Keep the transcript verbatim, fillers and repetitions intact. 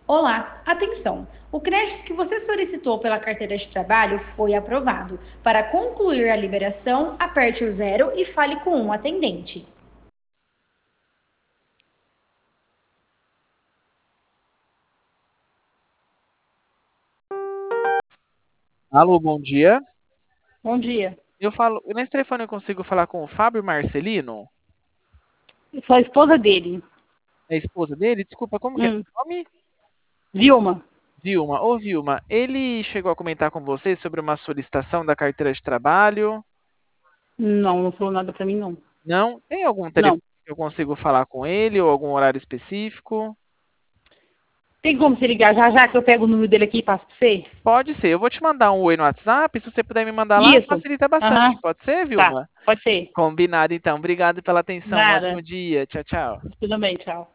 Olá, atenção! O crédito que você solicitou pela carteira de trabalho foi aprovado. Para concluir a liberação, aperte o zero e fale com um atendente. Alô, bom dia. Bom dia. Eu falo, nesse telefone eu consigo falar com o Fábio Marcelino? Eu sou a esposa dele. É a esposa dele? Desculpa, como que é Hum, o nome? Vilma? Vilma. Ô, Vilma, ele chegou a comentar com você sobre uma solicitação da carteira de trabalho? Não, não falou nada pra mim, não. Não? Tem algum telefone Não. que eu consigo falar com ele ou algum horário específico? Tem como você ligar já já que eu pego o número dele aqui e passo pra você? Pode ser. Eu vou te mandar um oi no WhatsApp. Se você puder me mandar lá, Isso. facilita bastante. Aham. Pode ser, Tá. Vilma? Pode ser. Combinado, então. Obrigado pela atenção. Um ótimo Nada. dia. Tchau, tchau. Tudo bem, tchau.